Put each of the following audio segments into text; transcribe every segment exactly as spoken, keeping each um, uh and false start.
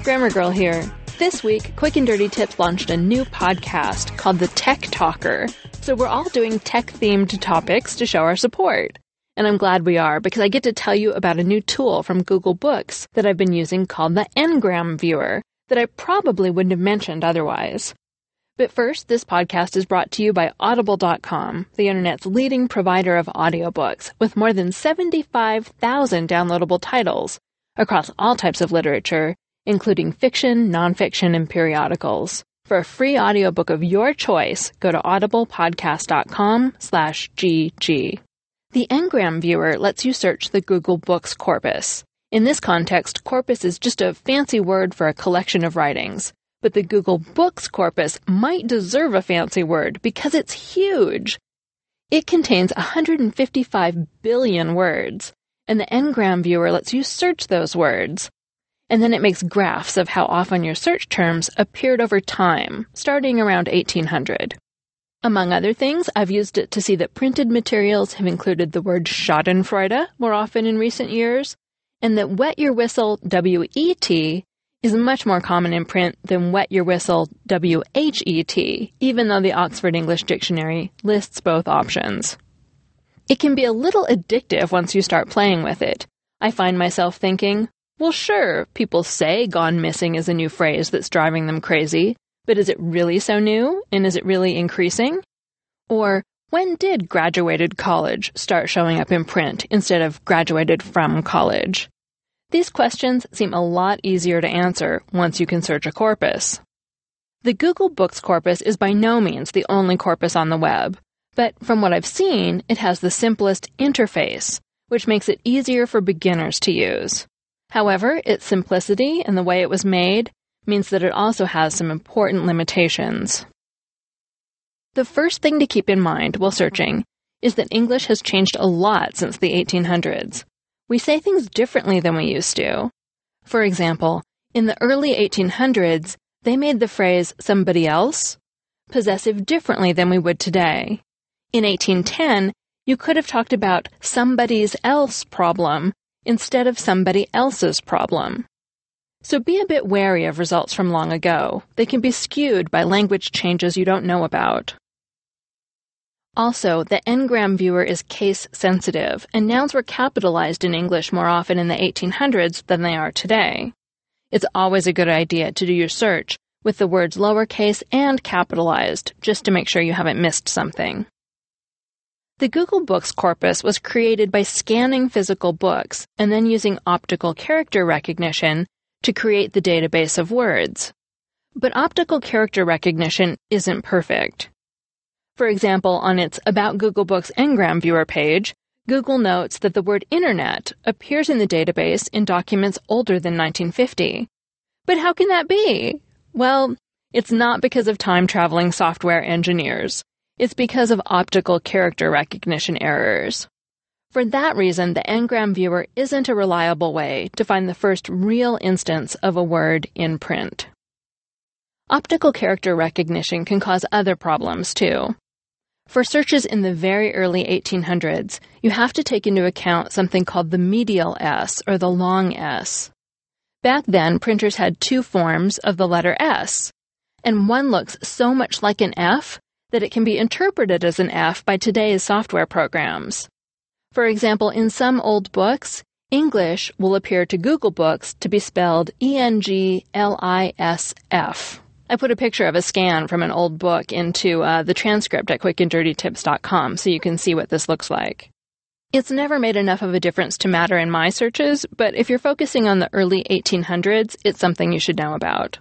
Grammar Girl here. This week, Quick and Dirty Tips launched a new podcast called The Tech Talker. So we're all doing tech-themed topics to show our support. And I'm glad we are, because I get to tell you about a new tool from Google Books that I've been using called the Ngram Viewer that I probably wouldn't have mentioned otherwise. But first, this podcast is brought to you by Audible dot com, the internet's leading provider of audiobooks, with more than seventy-five thousand downloadable titles across all types of literature, including fiction, nonfiction, and periodicals. For a free audiobook of your choice, go to audiblepodcast.com slash GG. The Ngram Viewer lets you search the Google Books corpus. In this context, corpus is just a fancy word for a collection of writings. But the Google Books corpus might deserve a fancy word because it's huge. It contains one hundred fifty-five billion words, and the Ngram Viewer lets you search those words. And then it makes graphs of how often your search terms appeared over time, starting around eighteen hundred. Among other things, I've used it to see that printed materials have included the word schadenfreude more often in recent years, and that wet your whistle, W E T, is much more common in print than wet your whistle, W H E T, even though the Oxford English Dictionary lists both options. It can be a little addictive once you start playing with it. I find myself thinking, well, sure, people say gone missing is a new phrase that's driving them crazy, but is it really so new, and is it really increasing? Or, when did graduated college start showing up in print instead of graduated from college? These questions seem a lot easier to answer once you can search a corpus. The Google Books corpus is by no means the only corpus on the web, but from what I've seen, it has the simplest interface, which makes it easier for beginners to use. However, its simplicity and the way it was made means that it also has some important limitations. The first thing to keep in mind while searching is that English has changed a lot since the eighteen hundreds. We say things differently than we used to. For example, in the early eighteen hundreds, they made the phrase somebody else possessive differently than we would today. In eighteen ten, you could have talked about somebody's else problem instead of somebody else's problem. So be a bit wary of results from long ago. They can be skewed by language changes you don't know about. Also, the Ngram Viewer is case-sensitive, and nouns were capitalized in English more often in the eighteen hundreds than they are today. It's always a good idea to do your search with the words lowercase and capitalized, just to make sure you haven't missed something. The Google Books corpus was created by scanning physical books and then using optical character recognition to create the database of words. But optical character recognition isn't perfect. For example, on its About Google Books Ngram Viewer page, Google notes that the word Internet appears in the database in documents older than nineteen fifty. But how can that be? Well, it's not because of time-traveling software engineers. It's because of optical character recognition errors. For that reason, the Ngram Viewer isn't a reliable way to find the first real instance of a word in print. Optical character recognition can cause other problems, too. For searches in the very early eighteen hundreds, you have to take into account something called the medial S, or the long S. Back then, printers had two forms of the letter S, and one looks so much like an F that it can be interpreted as an F by today's software programs. For example, in some old books, English will appear to Google Books to be spelled E N G L I S F. I put a picture of a scan from an old book into uh, the transcript at quick and dirty tips dot com so you can see what this looks like. It's never made enough of a difference to matter in my searches, but if you're focusing on the early eighteen hundreds, it's something you should know about.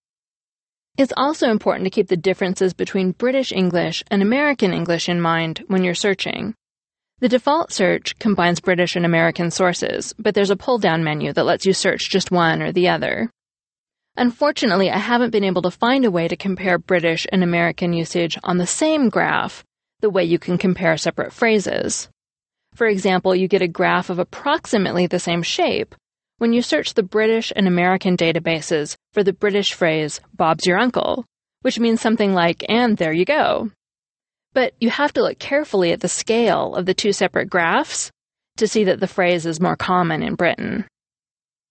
It's also important to keep the differences between British English and American English in mind when you're searching. The default search combines British and American sources, but there's a pull-down menu that lets you search just one or the other. Unfortunately, I haven't been able to find a way to compare British and American usage on the same graph, the way you can compare separate phrases. For example, you get a graph of approximately the same shape when you search the British and American databases for the British phrase, Bob's your uncle, which means something like, and there you go. But you have to look carefully at the scale of the two separate graphs to see that the phrase is more common in Britain.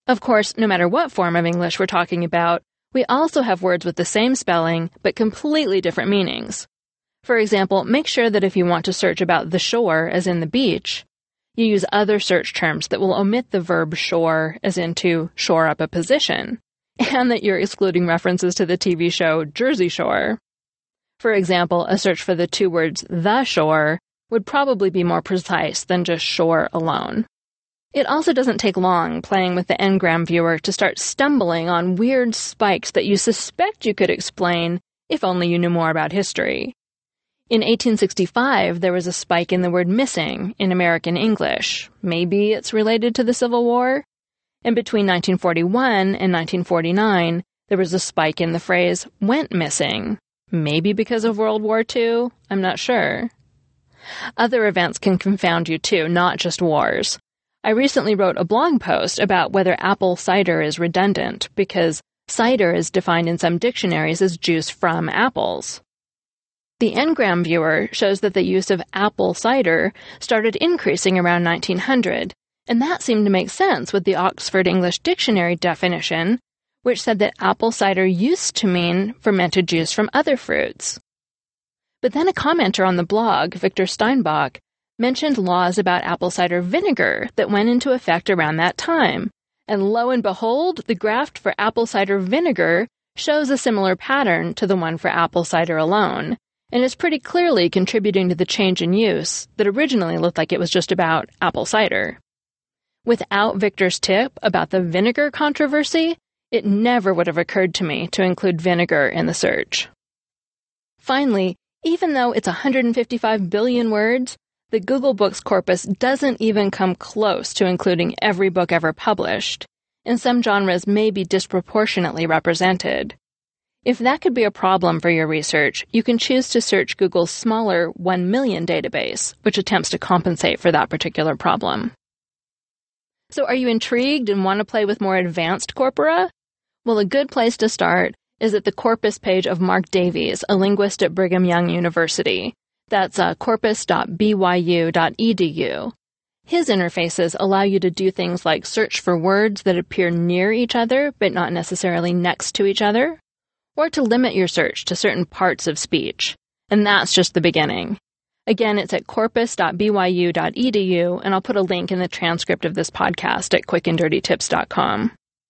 Of course, no matter what form of English we're talking about, we also have words with the same spelling but completely different meanings. For example, make sure that if you want to search about the shore, as in the beach, you use other search terms that will omit the verb shore, as in to shore up a position, and that you're excluding references to the T V show Jersey Shore. For example, a search for the two words the shore would probably be more precise than just shore alone. It also doesn't take long playing with the Ngram viewer to start stumbling on weird spikes that you suspect you could explain if only you knew more about history. In eighteen sixty-five, there was a spike in the word missing in American English. Maybe it's related to the Civil War? And between nineteen forty-one and nineteen forty-nine, there was a spike in the phrase went missing. Maybe because of World War Two? I'm not sure. Other events can confound you too, not just wars. I recently wrote a blog post about whether apple cider is redundant, because cider is defined in some dictionaries as juice from apples. The Ngram viewer shows that the use of apple cider started increasing around nineteen hundred, and that seemed to make sense with the Oxford English Dictionary definition, which said that apple cider used to mean fermented juice from other fruits. But then a commenter on the blog, Victor Steinbach, mentioned laws about apple cider vinegar that went into effect around that time, and lo and behold, the graph for apple cider vinegar shows a similar pattern to the one for apple cider alone, and is pretty clearly contributing to the change in use that originally looked like it was just about apple cider. Without Victor's tip about the vinegar controversy, it never would have occurred to me to include vinegar in the search. Finally, even though it's one hundred fifty-five billion words, the Google Books corpus doesn't even come close to including every book ever published, and some genres may be disproportionately represented. If that could be a problem for your research, you can choose to search Google's smaller one million database, which attempts to compensate for that particular problem. So are you intrigued and want to play with more advanced corpora? Well, a good place to start is at the corpus page of Mark Davies, a linguist at Brigham Young University. That's uh, corpus dot b y u dot e d u. His interfaces allow you to do things like search for words that appear near each other but not necessarily next to each other, or to limit your search to certain parts of speech. And that's just the beginning. Again, it's at corpus dot b y u dot e d u, and I'll put a link in the transcript of this podcast at quick and dirty tips dot com.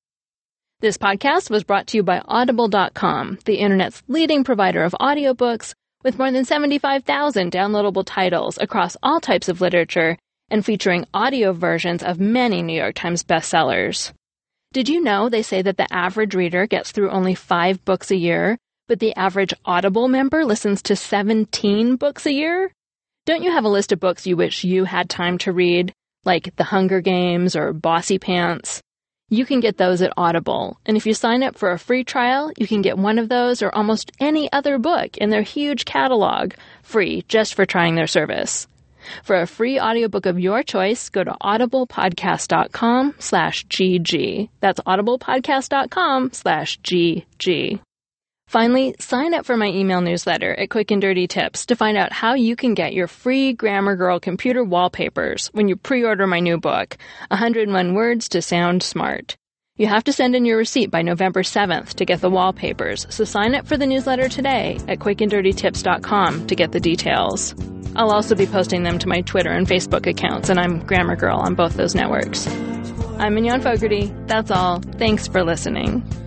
This podcast was brought to you by audible dot com, the internet's leading provider of audiobooks, with more than seventy-five thousand downloadable titles across all types of literature and featuring audio versions of many New York Times bestsellers. Did you know they say that the average reader gets through only five books a year, but the average Audible member listens to seventeen books a year? Don't you have a list of books you wish you had time to read, like The Hunger Games or Bossy Pants? You can get those at Audible, and if you sign up for a free trial, you can get one of those or almost any other book in their huge catalog, free just for trying their service. For a free audiobook of your choice, go to audiblepodcast dot com slash G G. That's audiblepodcast dot com slash G G. Finally, sign up for my email newsletter at Quick and Dirty Tips to find out how you can get your free Grammar Girl computer wallpapers when you pre-order my new book, one hundred one Words to Sound Smart. You have to send in your receipt by November seventh to get the wallpapers, so sign up for the newsletter today at quick and dirty tips dot com to get the details. I'll also be posting them to my Twitter and Facebook accounts, and I'm Grammar Girl on both those networks. I'm Mignon Fogarty. That's all. Thanks for listening.